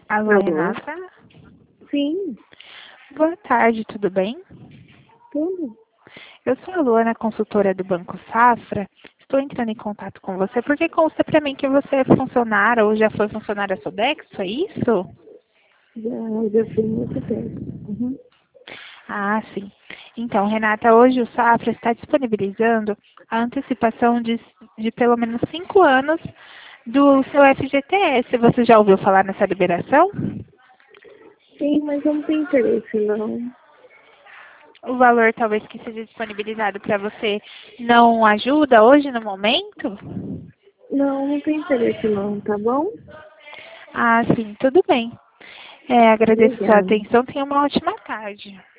Alô, Alô? Renata? Sim, Boa tarde, tudo bem? tudo. Eu sou a Luana, consultora do Banco Safra. Estou entrando em contato com você porque consta para mim que você é funcionária ou já foi funcionária Sodexo, é isso? Já fui muito tempo. Uhum. Ah, sim. Então, Renata, hoje o Safra está disponibilizando a antecipação de pelo menos 5 anos do seu FGTS. Você já ouviu falar nessa liberação? Sim, mas eu não tenho interesse, não. O valor talvez que seja disponibilizado para você não ajuda hoje no momento? Não tenho interesse, não, tá bom? Ah, sim, tudo bem. Agradeço sua Obrigada. atenção. Tenha uma ótima tarde.